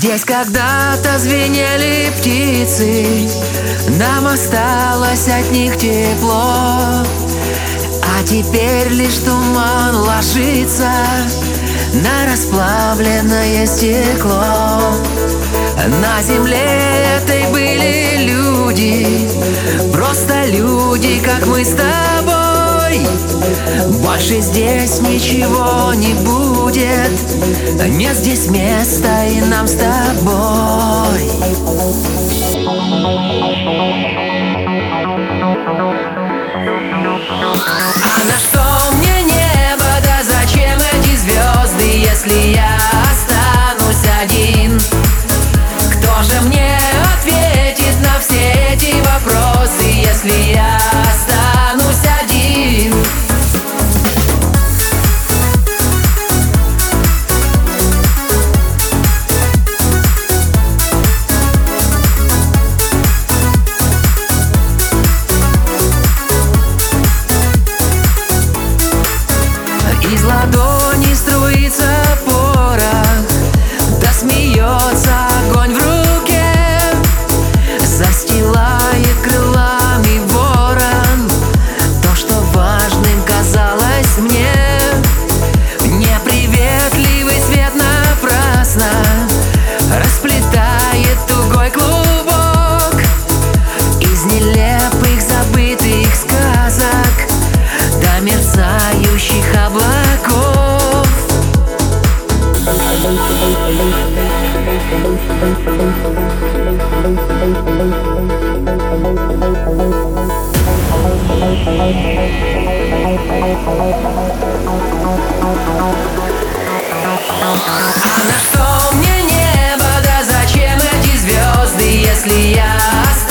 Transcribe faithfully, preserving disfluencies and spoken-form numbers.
Здесь когда-то звенели птицы, нам осталось от них тепло. А теперь лишь туман ложится на расплавленное стекло. На земле этой были люди, просто люди, как мы с тобой. Больше здесь ничего не будет, нет здесь места и нам с тобой. А на что мне небо, да зачем эти звезды, если я останусь один? Кто же мне ответит на все эти вопросы, если я останусь один? Из ладони струится порох, да смеется огонь в руке. Застилает крылами ворон то, что важным казалось мне. Неприветливый свет напрасно расплетает тугой клубок из нелепых забытых сказок до мерцающих облаков. А на что мне небо, да зачем эти звезды, если я